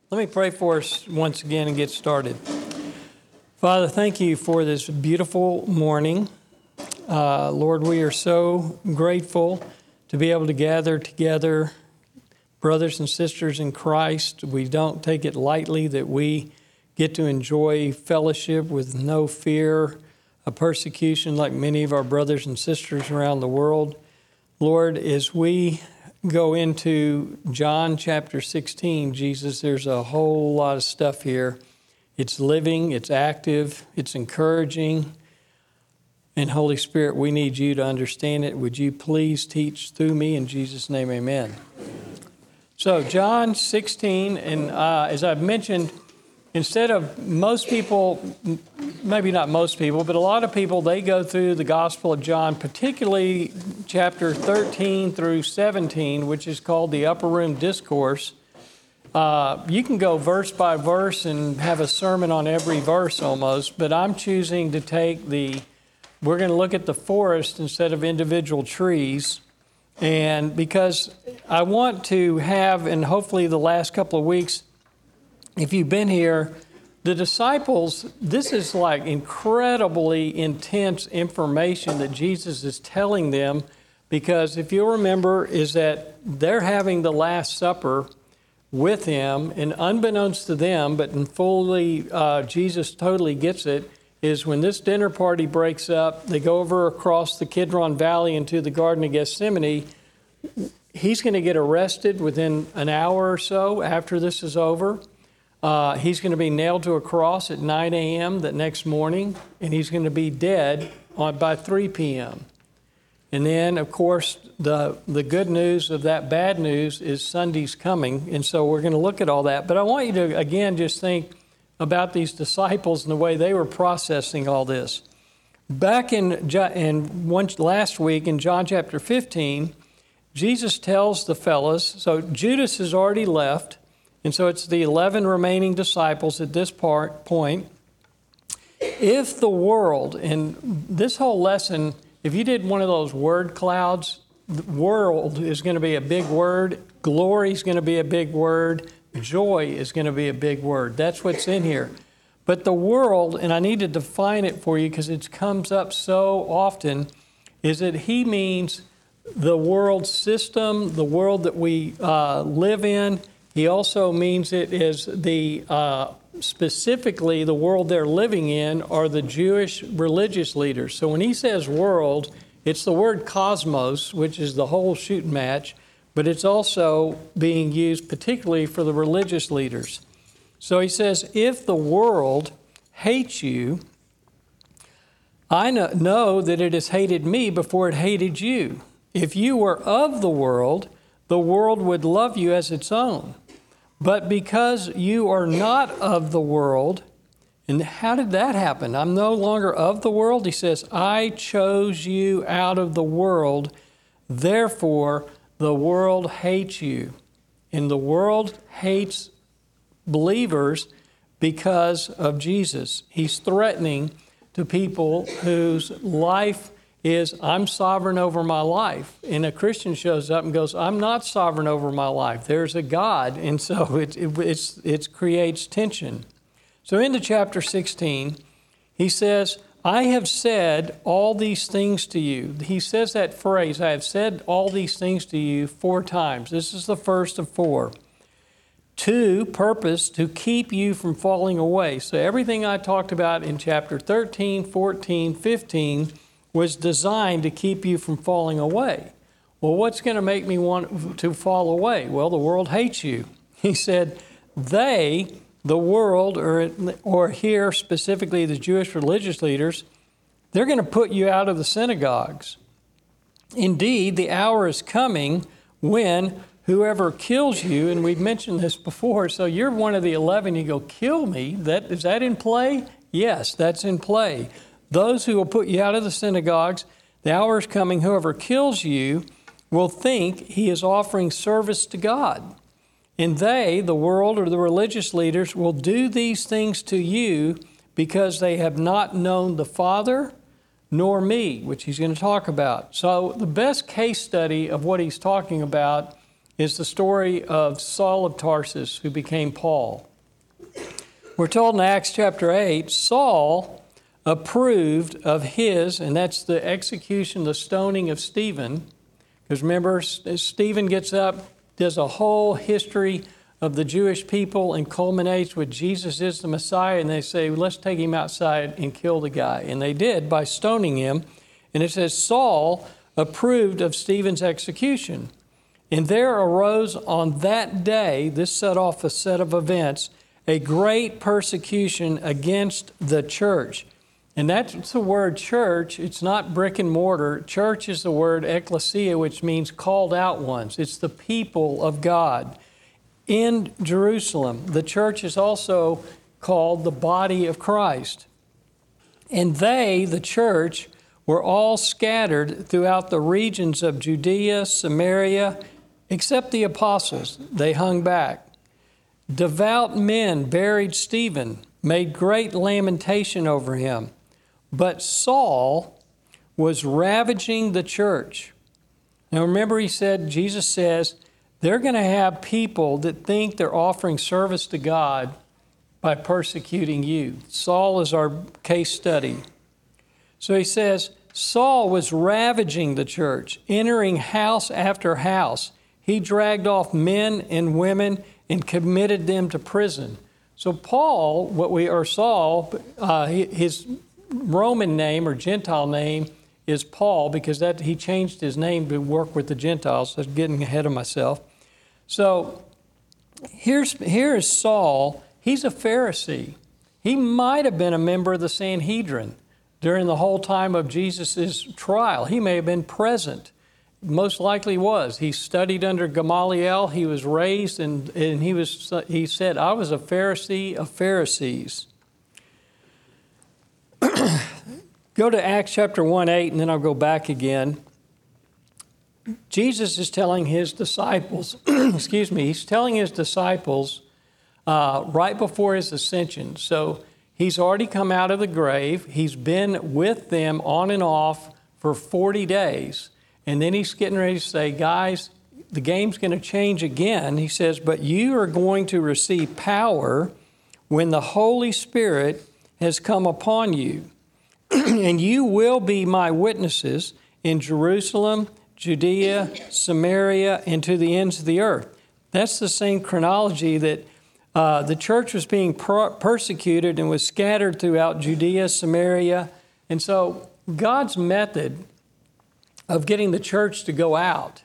Let me pray for us once again and get started. Father, thank you for this beautiful morning. Lord, we are so grateful to be able to gather together, brothers and sisters in Christ. We don't take it lightly that we get to enjoy fellowship with no fear of persecution like many of our brothers and sisters around the world. Lord, as we go into John chapter 16, Jesus, there's a whole lot of stuff here. It's living, it's active, it's encouraging. And Holy Spirit, we need you to understand it. Would you please teach through me? In Jesus' name, amen. So John 16, and as I've mentioned, instead of most people, maybe not most people, but a lot of people, they go through the Gospel of John, particularly chapter 13 through 17, which is called the Upper Room Discourse. You can go verse by verse and have a sermon on every verse almost, but I'm choosing to take we're going to look at the forest instead of individual trees. And because I want to have, and hopefully the last couple of weeks, if you've been here, the disciples, this is like incredibly intense information that Jesus is telling them, because if you'll remember, is that they're having the Last Supper with him, and unbeknownst to them, but in fully, Jesus totally gets it, is when this dinner party breaks up, they go over across the Kidron Valley into the Garden of Gethsemane. He's going to get arrested within an hour or so after this is over. He's going to be nailed to a cross at 9 a.m. the next morning, and he's going to be dead by 3 p.m. And then, of course, the good news of that bad news is Sunday's coming, and so we're going to look at all that. But I want you to, again, just think about these disciples and the way they were processing all this. Back last week in John chapter 15, Jesus tells the fellas, so Judas has already left, and so it's the 11 remaining disciples at this point. If the world, and this whole lesson, if you did one of those word clouds, the world is going to be a big word, glory is going to be a big word, joy is going to be a big word. That's what's in here. But the world, and I need to define it for you because it comes up so often, is that he means the world system, the world that we live in. He also means it is specifically the world they're living in are the Jewish religious leaders. So when he says world, it's the word cosmos, which is the whole shooting match, but it's also being used particularly for the religious leaders. So he says, if the world hates you, I know that it has hated me before it hated you. If you were of the world would love you as its own. But because you are not of the world, and how did that happen? I'm no longer of the world. He says, I chose you out of the world, therefore the world hates you. And the world hates believers because of Jesus. He's threatening to people whose life is, I'm sovereign over my life. And a Christian shows up and goes, I'm not sovereign over my life. There's a God. And so it creates tension. So into chapter 16, he says, I have said all these things to you. He says that phrase, I have said all these things to you 4 times. This is the first of 4. To purpose to keep you from falling away. So everything I talked about in chapter 13, 14, 15 was designed to keep you from falling away. Well, what's going to make me want to fall away? Well, the world hates you. He said, the world, or here specifically the Jewish religious leaders, they're going to put you out of the synagogues. Indeed, the hour is coming when whoever kills you, and we've mentioned this before, so you're one of the 11, you go, kill me? Is that in play? Yes, that's in play. Those who will put you out of the synagogues, the hour is coming, whoever kills you will think he is offering service to God. And they, the world or the religious leaders, will do these things to you because they have not known the Father nor me, which he's going to talk about. So the best case study of what he's talking about is the story of Saul of Tarsus, who became Paul. We're told in Acts chapter 8, Saul approved of his, and that's the execution, the stoning of Stephen. Because remember, Stephen gets up, does a whole history of the Jewish people and culminates with Jesus is the Messiah, and they say, let's take him outside and kill the guy. And they did by stoning him. And it says Saul approved of Stephen's execution. And there arose on that day, this set off a set of events, a great persecution against the church. And that's the word church. It's not brick and mortar. Church is the word ecclesia, which means called out ones. It's the people of God. In Jerusalem, the church is also called the body of Christ. And they, the church, were all scattered throughout the regions of Judea, Samaria, except the apostles. They hung back. Devout men buried Stephen, made great lamentation over him. But Saul was ravaging the church. Now remember, Jesus says, they're going to have people that think they're offering service to God by persecuting you. Saul is our case study. So he says, Saul was ravaging the church, entering house after house. He dragged off men and women and committed them to prison. So Saul, his Roman name or Gentile name is Paul, because he changed his name to work with the Gentiles. So I'm getting ahead of myself. So here is Saul. He's a Pharisee. He might have been a member of the Sanhedrin during the whole time of Jesus' trial. He may have been present. Most likely was. He studied under Gamaliel. He was raised, and he said, I was a Pharisee of Pharisees. Go to Acts chapter 1:8, and then I'll go back again. Jesus is telling his disciples, he's telling his disciples right before his ascension. So he's already come out of the grave. He's been with them on and off for 40 days. And then he's getting ready to say, guys, the game's going to change again. He says, but you are going to receive power when the Holy Spirit has come upon you. And you will be my witnesses in Jerusalem, Judea, Samaria, and to the ends of the earth. That's the same chronology that the church was being persecuted and was scattered throughout Judea, Samaria. And so God's method of getting the church to go out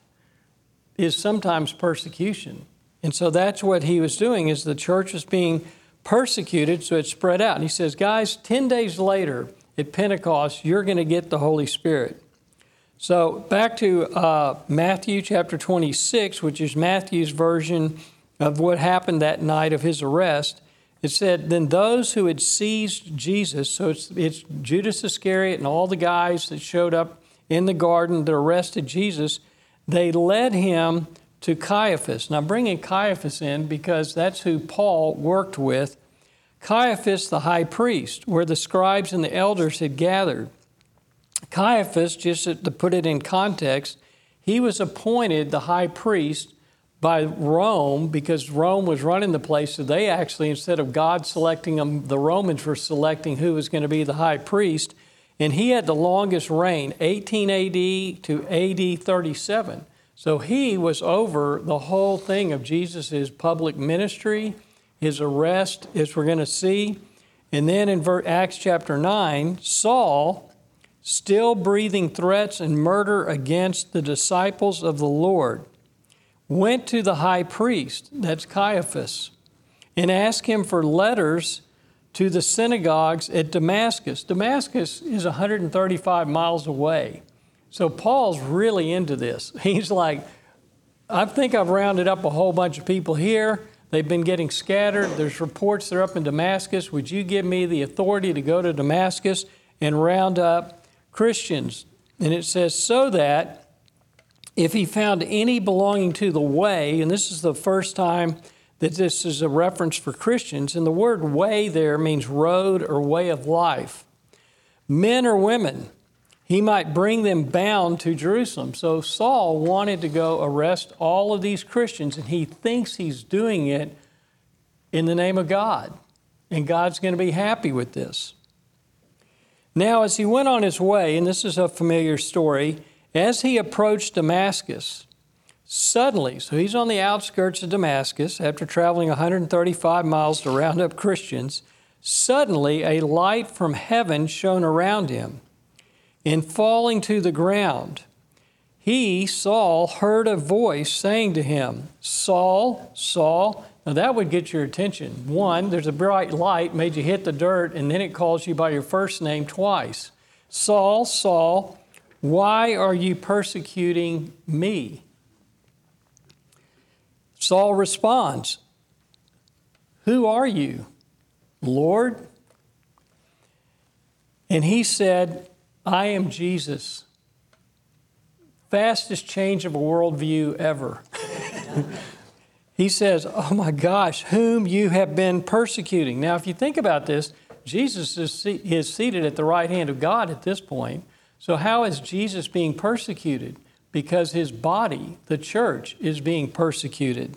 is sometimes persecution. And so that's what he was doing, is the church was being persecuted, so it spread out. And he says, guys, 10 days later at Pentecost, you're going to get the Holy Spirit. So back to Matthew chapter 26, which is Matthew's version of what happened that night of his arrest. It said, then those who had seized Jesus, so it's Judas Iscariot and all the guys that showed up in the garden that arrested Jesus, they led him to Caiaphas. Now, I'm bringing Caiaphas in because that's who Paul worked with. Caiaphas, the high priest, where the scribes and the elders had gathered. Caiaphas, just to put it in context, he was appointed the high priest by Rome because Rome was running the place. So they actually, instead of God selecting them, the Romans were selecting who was going to be the high priest. And he had the longest reign, 18 AD to AD 37. So he was over the whole thing of Jesus' public ministry, his arrest, as we're going to see. And then in Acts chapter 9, Saul, still breathing threats and murder against the disciples of the Lord, went to the high priest, that's Caiaphas, and asked him for letters to the synagogues at Damascus. Damascus is 135 miles away. So Paul's really into this. He's like, I think I've rounded up a whole bunch of people here. They've been getting scattered. There's reports they're up in Damascus. Would you give me the authority to go to Damascus and round up Christians? And it says, so that if he found any belonging to the way, and this is the first time that this is a reference for Christians, and the word way there means road or way of life, men or women, he might bring them bound to Jerusalem. So Saul wanted to go arrest all of these Christians, and he thinks he's doing it in the name of God. And God's going to be happy with this. Now, as he went on his way, and this is a familiar story, as he approached Damascus, suddenly, so he's on the outskirts of Damascus after traveling 135 miles to round up Christians, suddenly a light from heaven shone around him. And falling to the ground, he, Saul, heard a voice saying to him, Saul, Saul. Now that would get your attention. One, there's a bright light, made you hit the dirt, and then it calls you by your first name twice. Saul, Saul, why are you persecuting me? Saul responds, who are you, Lord? And he said, I am Jesus. Fastest change of a worldview ever. He says, oh my gosh, whom you have been persecuting. Now, if you think about this, Jesus is seated at the right hand of God at this point. So how is Jesus being persecuted? Because his body, the church, is being persecuted.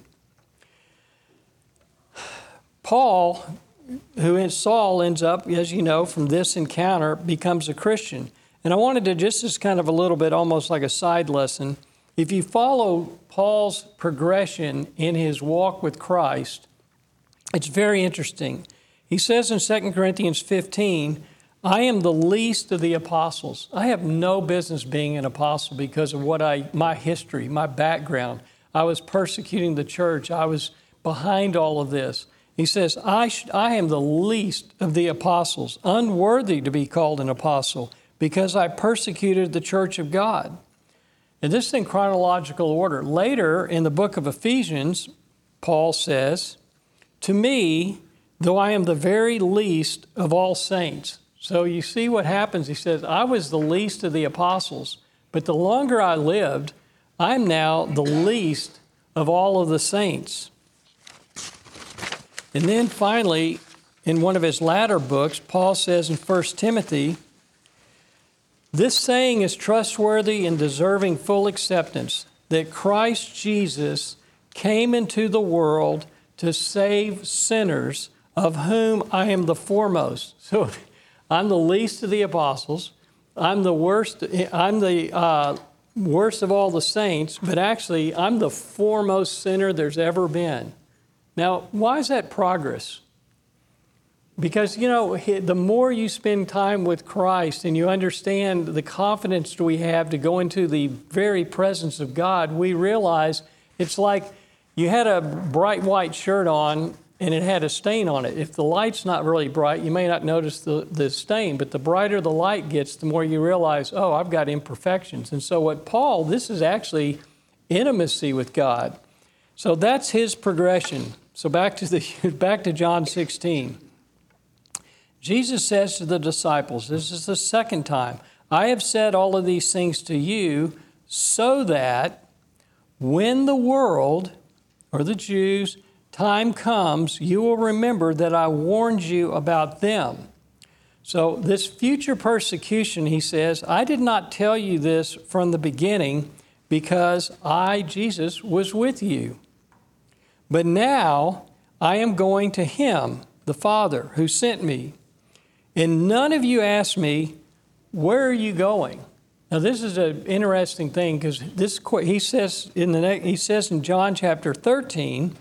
Saul ends up, as you know, from this encounter, becomes a Christian. And I wanted to, just as kind of a little bit, almost like a side lesson, if you follow Paul's progression in his walk with Christ, it's very interesting. He says in 2 Corinthians 15, I am the least of the apostles. I have no business being an apostle because of my history, my background. I was persecuting the church. I was behind all of this. He says, I am the least of the apostles, unworthy to be called an apostle, because I persecuted the church of God. And this is in chronological order. Later in the book of Ephesians, Paul says, to me, though I am the very least of all saints. So you see what happens. He says, I was the least of the apostles, but the longer I lived, I'm now the least of all of the saints. And then finally, in one of his latter books, Paul says in 1 Timothy, this saying is trustworthy and deserving full acceptance, that Christ Jesus came into the world to save sinners, of whom I am the foremost. So I'm the least of the apostles. I'm the worst. I'm the worst of all the saints, but actually I'm the foremost sinner there's ever been. Now, why is that progress? Because, you know, the more you spend time with Christ and you understand the confidence we have to go into the very presence of God, we realize it's like you had a bright white shirt on and it had a stain on it. If the light's not really bright, you may not notice the stain, but the brighter the light gets, the more you realize, oh, I've got imperfections. And so this is actually intimacy with God. So that's his progression. So back to John 16. Jesus says to the disciples, this is the second time, I have said all of these things to you so that when the world, or the Jews, time comes, you will remember that I warned you about them. So this future persecution, he says, I did not tell you this from the beginning because I, Jesus, was with you. But now I am going to him, the Father, who sent me. And none of you asked me, where are you going? Now this is an interesting thing because he says in John chapter 13,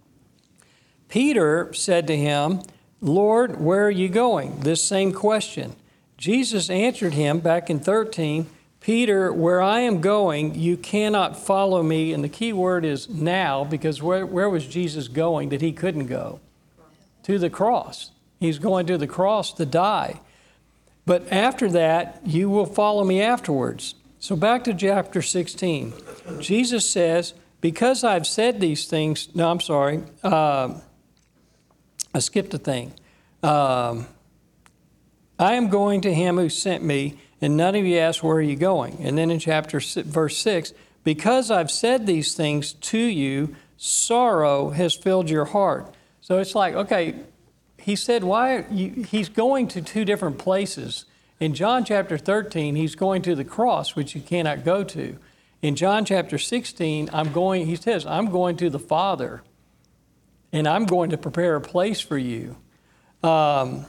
Peter said to him, Lord, where are you going? This same question. Jesus answered him back in 13, Peter, where I am going, you cannot follow me. And the key word is now, because where was Jesus going that he couldn't go? To the cross. He's going to the cross to die. But after that, you will follow me afterwards. So back to chapter 16. Jesus says, because I've said these things, no, I'm sorry. I skipped a thing. I am going to him who sent me, and none of you asked, where are you going? And then in verse 6, because I've said these things to you, sorrow has filled your heart. So it's like, okay, he said, he's going to two different places. In John chapter 13, he's going to the cross, which you cannot go to. In John chapter 16, he says, I'm going to the Father, and I'm going to prepare a place for you. But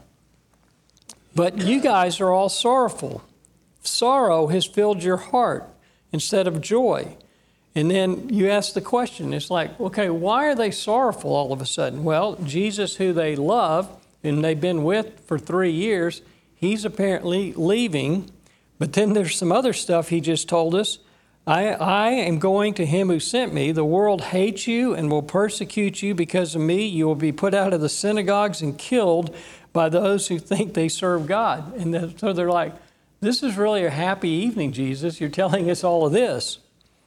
you guys are all sorrowful. Sorrow has filled your heart instead of joy. And then you ask the question, it's like, okay, why are they sorrowful all of a sudden? Well, Jesus, who they love and they've been with for 3 years, he's apparently leaving. But then there's some other stuff he just told us. I am going to him who sent me. The world hates you and will persecute you because of me. You will be put out of the synagogues and killed by those who think they serve God. And so they're like, this is really a happy evening, Jesus. You're telling us all of this.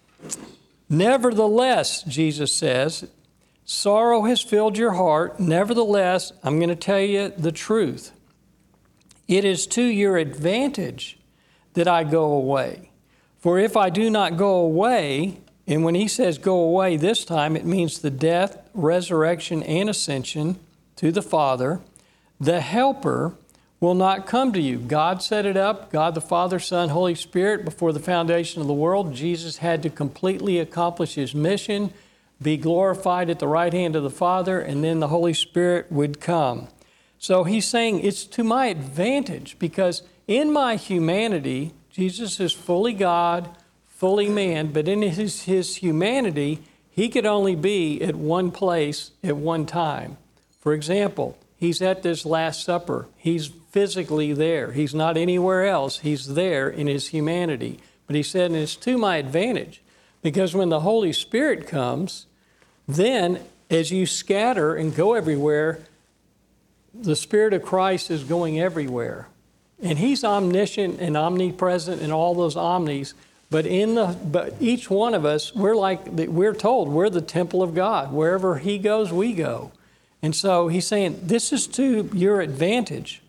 Nevertheless, Jesus says, sorrow has filled your heart. Nevertheless, I'm going to tell you the truth. It is to your advantage that I go away. For if I do not go away, and when he says go away this time, it means the death, resurrection, and ascension to the Father, the Helper will not come to you. God set it up, God the Father, Son, Holy Spirit, before the foundation of the world. Jesus had to completely accomplish his mission, be glorified at the right hand of the Father, and then the Holy Spirit would come. So he's saying it's to my advantage because in my humanity, Jesus is fully God, fully man, but in his humanity, he could only be at one place at one time. For example, he's at this Last Supper. He's physically there. He's not anywhere else. He's there in his humanity. But he said, and it's to my advantage because when the Holy Spirit comes, then as you scatter and go everywhere, the Spirit of Christ is going everywhere. And he's omniscient and omnipresent and all those omnis, but each one of us, we're told we're the temple of God. Wherever he goes, we go. And so he's saying, this is to your advantage.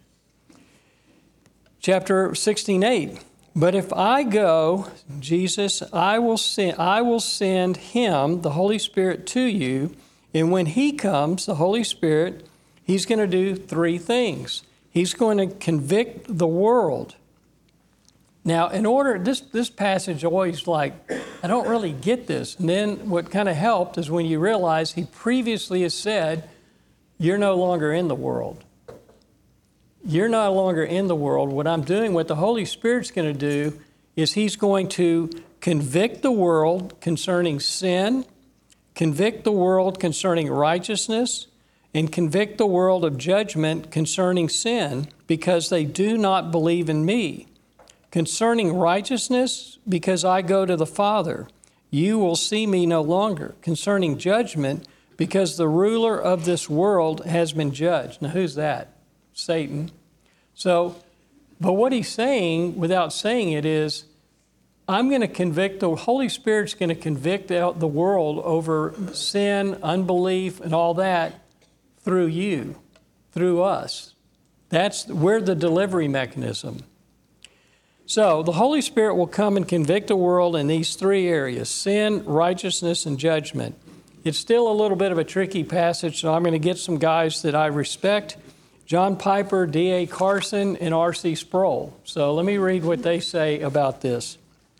Chapter 16:8. But if I go, Jesus, I will send him, the Holy Spirit, to you. And when he comes, the Holy Spirit, he's going to do 3 things. He's going to convict the world. Now, this passage always like, I don't really get this. And then what kind of helped is when you realize he previously has said, you're no longer in the world. You're no longer in the world. What I'm doing, what the Holy Spirit's going to do is he's going to convict the world concerning sin, convict the world concerning righteousness, and convict the world of judgment concerning sin because they do not believe in me. Concerning righteousness, because I go to the Father, you will see me no longer. Concerning judgment, because the ruler of this world has been judged. Now, who's that? Satan. So, but what he's saying, without saying it, is I'm going to convict, the Holy Spirit's going to convict out the world over sin, unbelief, and all that through you, through us. We're the delivery mechanism. So the Holy Spirit will come and convict the world in these 3 areas, sin, righteousness, and judgment. It's still a little bit of a tricky passage, so I'm going to get some guys that I respect, John Piper, D.A. Carson, and R.C. Sproul. So let me read what they say about this.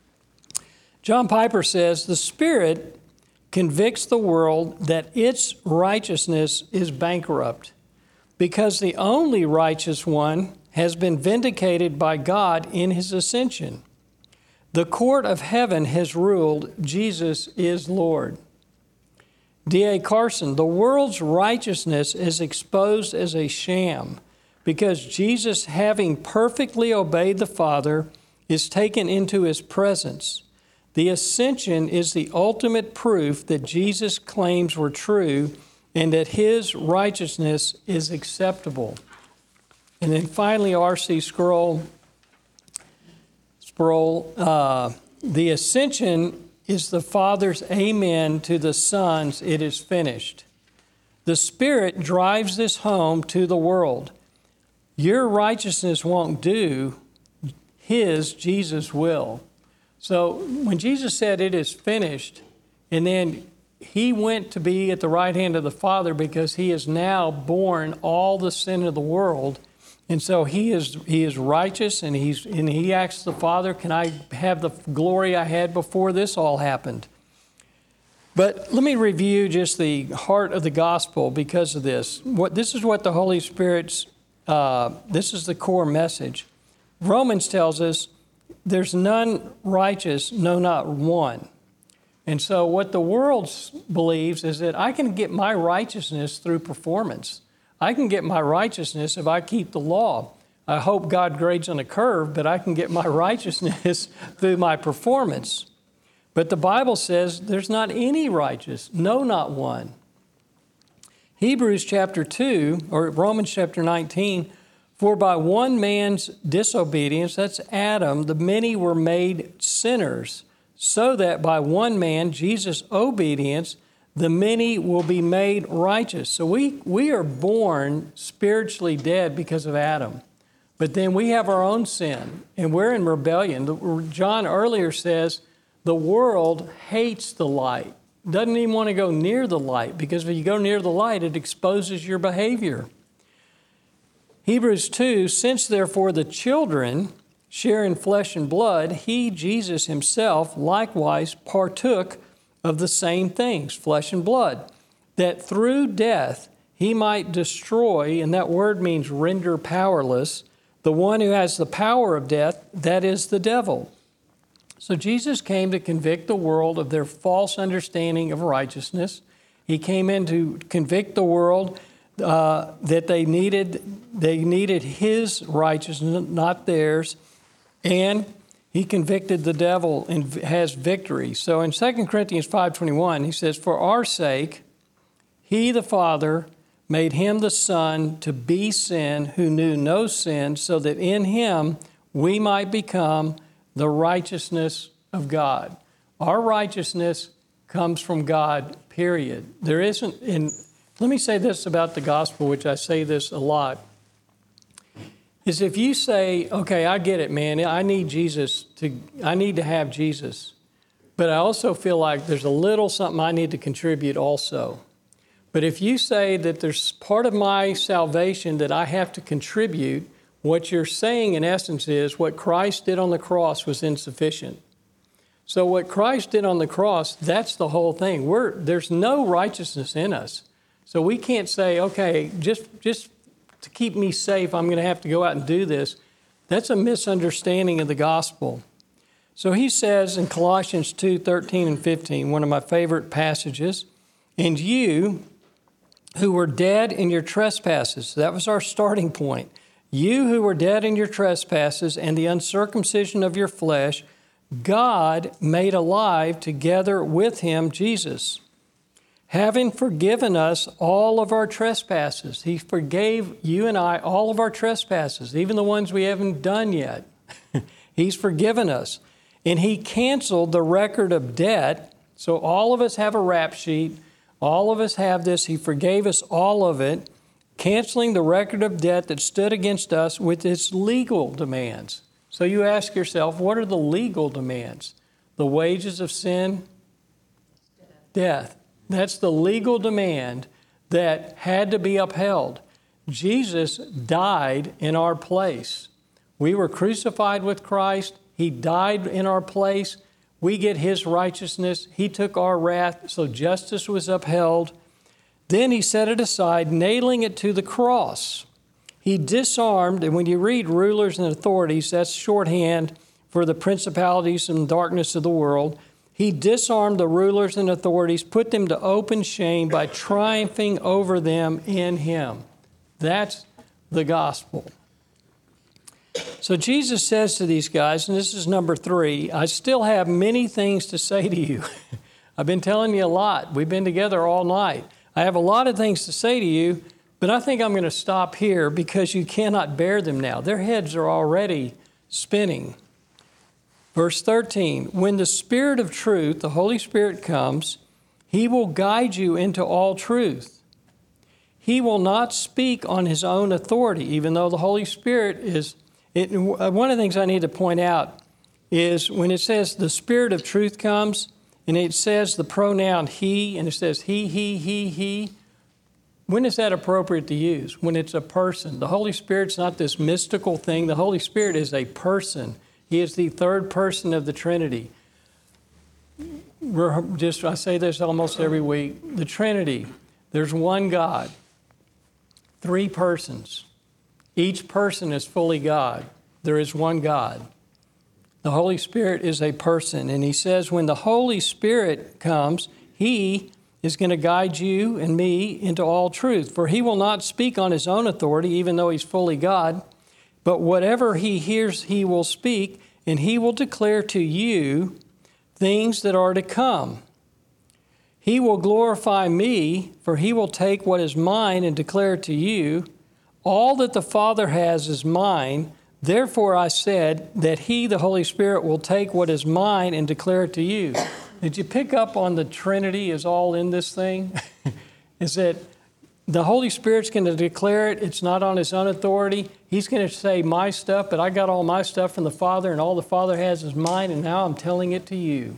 John Piper says, the Spirit convicts the world that its righteousness is bankrupt because the only righteous one has been vindicated by God in his ascension. The court of heaven has ruled Jesus is Lord. D.A. Carson, the world's righteousness is exposed as a sham because Jesus, having perfectly obeyed the Father, is taken into his presence. The ascension is the ultimate proof that Jesus' claims were true and that his righteousness is acceptable. And then finally, R.C. Sproul, the ascension is the Father's amen to the Son's, it is finished. The Spirit drives this home to the world. Your righteousness won't do, his, Jesus, will. So when Jesus said it is finished, and then he went to be at the right hand of the Father because he has now borne all the sin of the world, And so he is righteous, and he asks the Father, can I have the glory I had before this all happened? But let me review just the heart of the gospel because of this. This is what the Holy Spirit's, this is the core message. Romans tells us there's none righteous, no, not one. And so what the world believes is that I can get my righteousness through performance. I can get my righteousness if I keep the law. I hope God grades on a curve, but I can get my righteousness through my performance. But the Bible says there's not any righteous, no, not one. Hebrews chapter 2, or Romans chapter 19, for by one man's disobedience, that's Adam, the many were made sinners, so that by one man, Jesus' obedience, the many will be made righteous. So we are born spiritually dead because of Adam. But then we have our own sin, and we're in rebellion. John earlier says the world hates the light, doesn't even want to go near the light, because if you go near the light, it exposes your behavior. Hebrews 2, since therefore the children share in flesh and blood, he, Jesus himself, likewise partook of the same things, flesh and blood, that through death he might destroy, and that word means render powerless, the one who has the power of death, that is the devil. So Jesus came to convict the world of their false understanding of righteousness. He came in to convict the world that they needed his righteousness, not theirs, and he convicted the devil and has victory. So in 2 Corinthians 5:21, he says, for our sake, he, the Father, made him the Son to be sin who knew no sin, so that in him we might become the righteousness of God. Our righteousness comes from God, period. There isn't, and let me say this about the gospel, which I say this a lot, is if you say, okay, I get it, man, I need to have Jesus, but I also feel like there's a little something I need to contribute also. But if you say that there's part of my salvation that I have to contribute, what you're saying in essence is what Christ did on the cross was insufficient. So what Christ did on the cross, that's the whole thing. There's no righteousness in us. So we can't say, okay, just to keep me safe, I'm going to have to go out and do this. That's a misunderstanding of the gospel. So he says in Colossians 2:13 and 15, one of my favorite passages, and you who were dead in your trespasses, so that was our starting point. You who were dead in your trespasses and the uncircumcision of your flesh, God made alive together with him, Jesus, having forgiven us all of our trespasses. He forgave you and I all of our trespasses, even the ones we haven't done yet. He's forgiven us. And he canceled the record of debt. So all of us have a rap sheet. All of us have this. He forgave us all of it, canceling the record of debt that stood against us with its legal demands. So you ask yourself, what are the legal demands? The wages of sin? Death. That's the legal demand that had to be upheld. Jesus died in our place. We were crucified with Christ. He died in our place. We get his righteousness. He took our wrath, so justice was upheld. Then he set it aside, nailing it to the cross. He disarmed, and when you read rulers and authorities, that's shorthand for the principalities and darkness of the world. He disarmed the rulers and authorities, put them to open shame by triumphing over them in him. That's the gospel. So Jesus says to these guys, and this is number 3, I still have many things to say to you. I've been telling you a lot. We've been together all night. I have a lot of things to say to you, but I think I'm going to stop here because you cannot bear them now. Their heads are already spinning. Verse 13, when the Spirit of truth, the Holy Spirit comes, he will guide you into all truth. He will not speak on his own authority, even though the Holy Spirit is... one of the things I need to point out is when it says the Spirit of truth comes, and it says the pronoun he, and it says he, When is that appropriate to use? When it's a person. The Holy Spirit's not this mystical thing. The Holy Spirit is a person. He is the third person of the Trinity. I say this almost every week. The Trinity, there's one God, three persons. Each person is fully God. There is one God. The Holy Spirit is a person. And he says when the Holy Spirit comes, he is going to guide you and me into all truth. For he will not speak on his own authority, even though he's fully God. But whatever he hears, he will speak, and he will declare to you things that are to come. He will glorify me, for he will take what is mine and declare it to you. All that the Father has is mine. Therefore I said that he, the Holy Spirit, will take what is mine and declare it to you. Did you pick up on the Trinity is all in this thing? Is that the Holy Spirit's going to declare it. It's not on his own authority. He's going to say my stuff, but I got all my stuff from the Father, and all the Father has is mine, and now I'm telling it to you.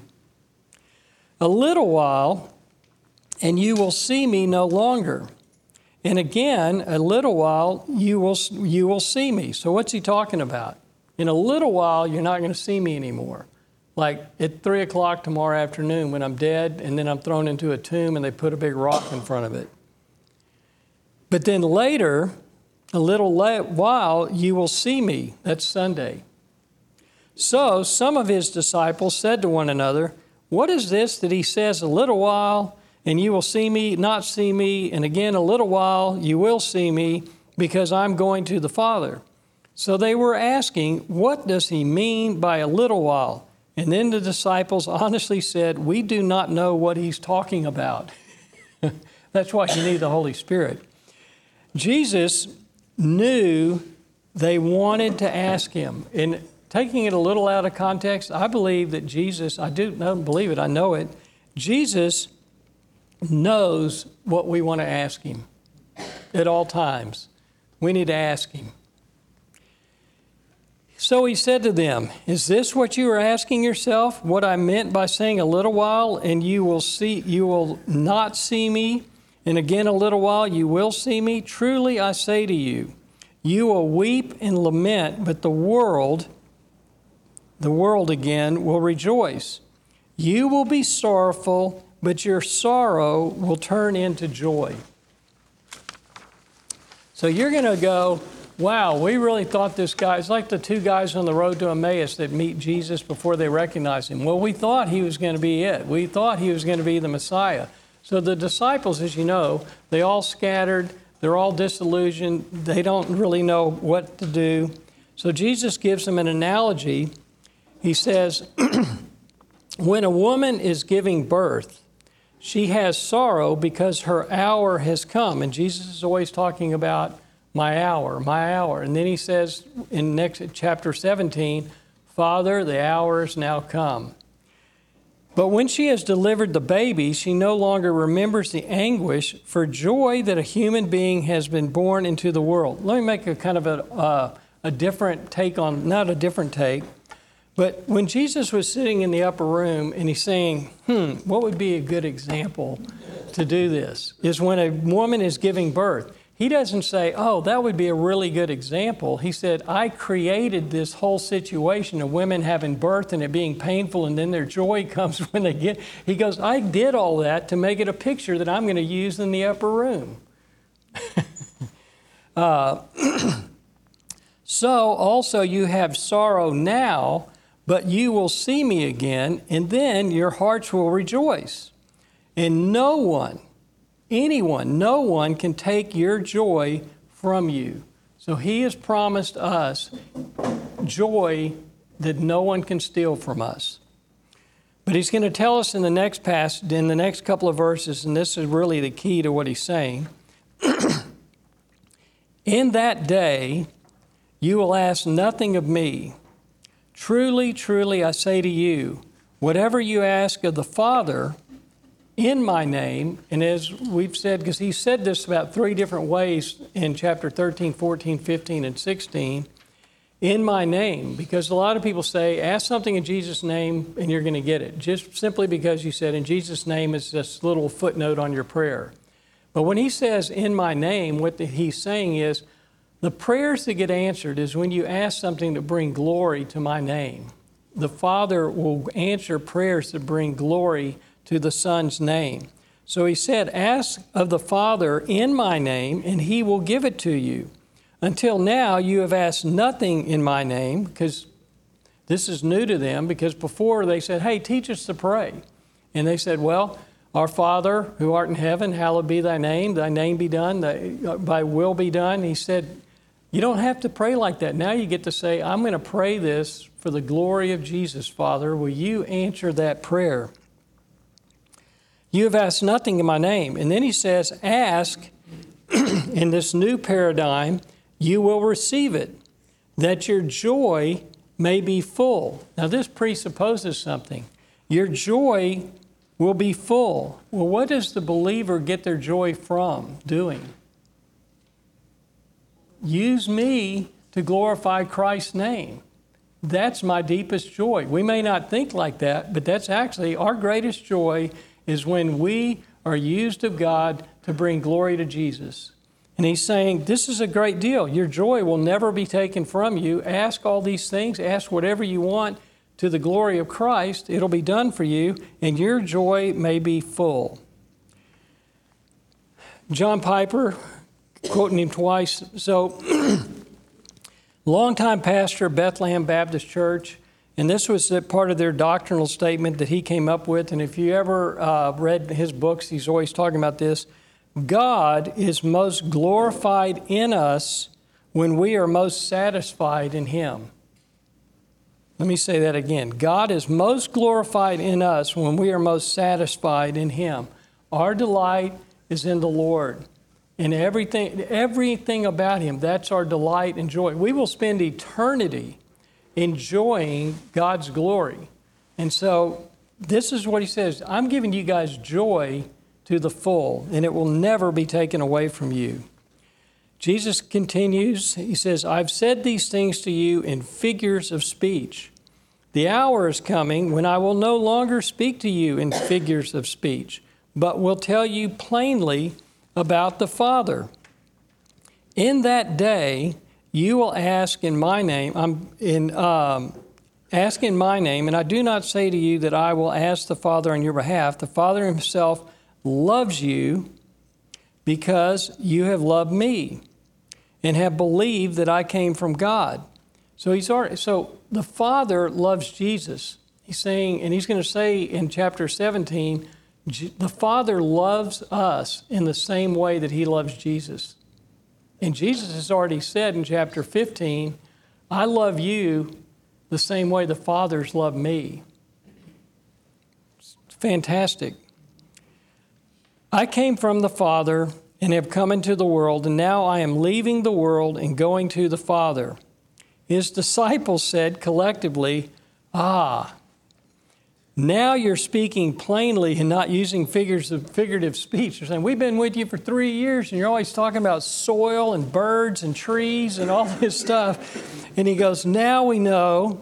A little while, and you will see me no longer. And again, a little while, you will see me. So what's he talking about? In a little while, you're not going to see me anymore. Like at 3 o'clock tomorrow afternoon when I'm dead and then I'm thrown into a tomb and they put a big rock in front of it. But then later, a little while, you will see me. That's Sunday. So some of his disciples said to one another, what is this that he says, a little while, and you will see me, not see me, and again a little while, you will see me, because I'm going to the Father. So they were asking, what does he mean by a little while? And then the disciples honestly said, we do not know what he's talking about. That's why you need the Holy Spirit. Jesus knew they wanted to ask him. And taking it a little out of context, I believe that Jesus, I don't believe it, I know it. Jesus knows what we want to ask him at all times. We need to ask him. So he said to them, is this what you are asking yourself? What I meant by saying a little while and you will not see me, and again a little while you will see me? Truly I say to you, you will weep and lament, but the world again will rejoice. You will be sorrowful, but your sorrow will turn into joy. So you're going to go, wow, we really thought this guy, it's like the two guys on the road to Emmaus that meet Jesus before they recognize him. Well, we thought he was going to be it. We thought he was going to be the Messiah. So the disciples, as you know, they all scattered. They're all disillusioned. They don't really know what to do. So Jesus gives them an analogy. He says, when a woman is giving birth, she has sorrow because her hour has come. And Jesus is always talking about my hour, my hour. And then he says in next chapter 17, Father, the hour is now come. But when she has delivered the baby, she no longer remembers the anguish for joy that a human being has been born into the world. Let me make a kind of a different take on, not a different take, but when Jesus was sitting in the upper room and he's saying, what would be a good example to do this? Is when a woman is giving birth. He doesn't say, oh, that would be a really good example. He said, I created this whole situation of women having birth and it being painful and then their joy comes when they get. He goes, I did all that to make it a picture that I'm going to use in the upper room. So also you have sorrow now, but you will see me again, and then your hearts will rejoice. And no one can take your joy from you. So he has promised us joy that no one can steal from us. But he's going to tell us in the next passage, in the next couple of verses, and this is really the key to what he's saying. In that day, you will ask nothing of me. Truly, truly, I say to you, whatever you ask of the Father in my name, and as we've said, because he said this about 3 different ways in chapter 13, 14, 15, and 16, in my name, because a lot of people say, ask something in Jesus' name and you're going to get it, just simply because you said in Jesus' name is this little footnote on your prayer. But when he says, in my name, what he's saying is, the prayers that get answered is when you ask something to bring glory to my name. The Father will answer prayers that bring glory to the Son's name. So he said, ask of the Father in my name, and he will give it to you. Until now, you have asked nothing in my name, because this is new to them, because before they said, hey, teach us to pray. And they said, well, our Father who art in heaven, hallowed be thy name be done, thy will be done. He said, you don't have to pray like that. Now you get to say, I'm going to pray this for the glory of Jesus, Father. Will you answer that prayer? You have asked nothing in my name. And then he says, ask in this new paradigm, you will receive it, that your joy may be full. Now this presupposes something. Your joy will be full. Well, what does the believer get their joy from doing? Use me to glorify Christ's name. That's my deepest joy. We may not think like that, but that's actually our greatest joy is when we are used of God to bring glory to Jesus. And he's saying, this is a great deal. Your joy will never be taken from you. Ask all these things. Ask whatever you want to the glory of Christ. It'll be done for you, and your joy may be full. John Piper, quoting him twice. So, longtime pastor of Bethlehem Baptist Church, and this was part of their doctrinal statement that he came up with. And if you ever read his books, he's always talking about this. God is most glorified in us when we are most satisfied in Him. Let me say that again. God is most glorified in us when we are most satisfied in Him. Our delight is in the Lord. And everything about Him, that's our delight and joy. We will spend eternity enjoying God's glory. And so this is what He says, I'm giving you guys joy to the full, and it will never be taken away from you. Jesus continues, He says, I've said these things to you in figures of speech. The hour is coming when I will no longer speak to you in figures of speech, but will tell you plainly about the Father. In that day, you will ask in my name, ask in my name, and I do not say to you that I will ask the Father on your behalf. The Father Himself loves you because you have loved me and have believed that I came from God. So the Father loves Jesus. He's saying, and He's going to say in chapter 17, the Father loves us in the same way that He loves Jesus. And Jesus has already said in chapter 15, I love you the same way the Father's loved me. It's fantastic. I came from the Father and have come into the world, and now I am leaving the world and going to the Father. His disciples said collectively, now you're speaking plainly and not using figurative speech. They're saying, we've been with you for 3 years, and you're always talking about soil and birds and trees and all this stuff. And He goes, now we know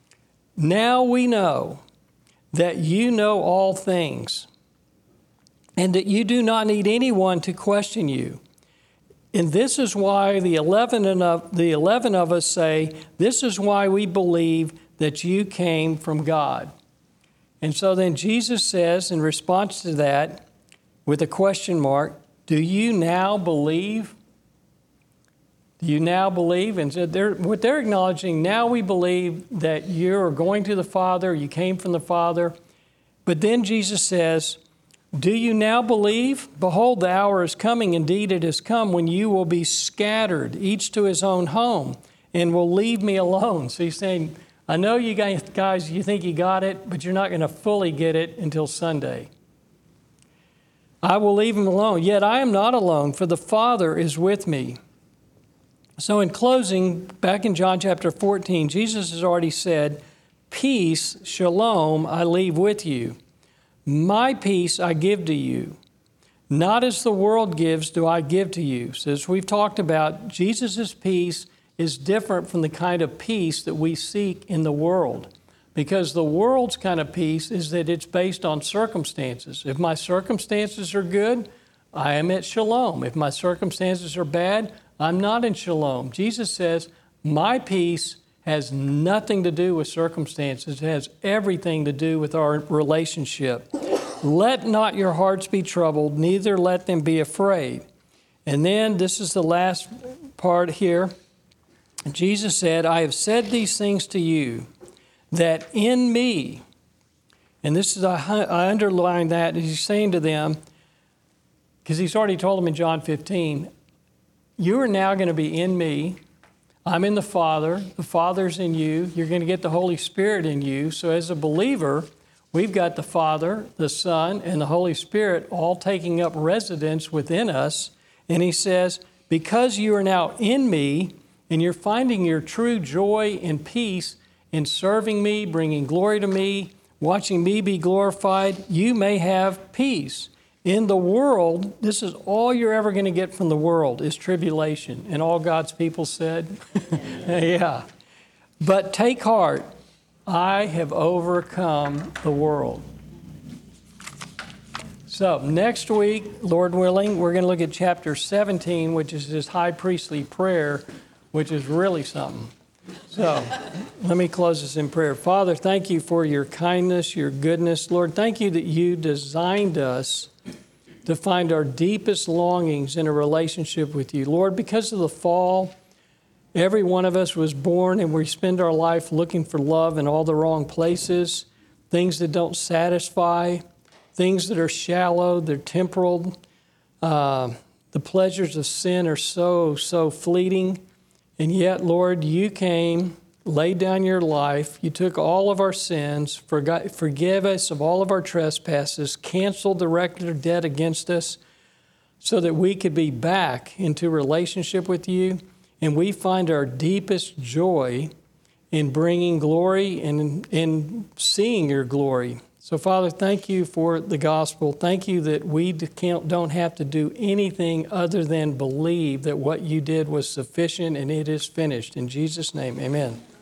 that you know all things, and that you do not need anyone to question you. And this is why the 11 of us say, this is why we believe that you came from God. And so then Jesus says, in response to that, with a question mark, do you now believe? Do you now believe? And so what they're acknowledging, now we believe that you're going to the Father, you came from the Father. But then Jesus says, do you now believe? Behold, the hour is coming, indeed it has come, when you will be scattered, each to his own home, and will leave me alone. So He's saying, I know you guys, you think you got it, but you're not going to fully get it until Sunday. I will leave him alone, yet I am not alone, for the Father is with me. So in closing, back in John chapter 14, Jesus has already said, peace, shalom, I leave with you. My peace I give to you. Not as the world gives do I give to you. So as we've talked about, Jesus' peace is different from the kind of peace that we seek in the world. Because the world's kind of peace is that it's based on circumstances. If my circumstances are good, I am at shalom. If my circumstances are bad, I'm not in shalom. Jesus says, my peace has nothing to do with circumstances. It has everything to do with our relationship. Let not your hearts be troubled, neither let them be afraid. And then this is the last part here. Jesus said, I have said these things to you, that in me, and this is, I underline that, he's saying to them, because he's already told them in John 15, you are now going to be in me. I'm in the Father's in you. You're going to get the Holy Spirit in you. So as a believer, we've got the Father, the Son, and the Holy Spirit all taking up residence within us. And he says, because you are now in me, and you're finding your true joy and peace in serving me, bringing glory to me, watching me be glorified, you may have peace. In the world, this is all you're ever going to get from the world is tribulation. And all God's people said, yeah. But take heart, I have overcome the world. So next week, Lord willing, we're going to look at chapter 17, which is this high priestly prayer, which is really something. So let me close this in prayer. Father, thank you for your kindness, your goodness. Lord, thank you that you designed us to find our deepest longings in a relationship with you. Lord, because of the fall, every one of us was born and we spend our life looking for love in all the wrong places, things that don't satisfy, things that are shallow, they're temporal. The pleasures of sin are so fleeting. And yet, Lord, you came, laid down your life, you took all of our sins, forgive us of all of our trespasses, canceled the record of debt against us so that we could be back into relationship with you. And we find our deepest joy in bringing glory and in seeing your glory. So, Father, thank you for the gospel. Thank you that we don't have to do anything other than believe that what you did was sufficient and it is finished. In Jesus' name, amen.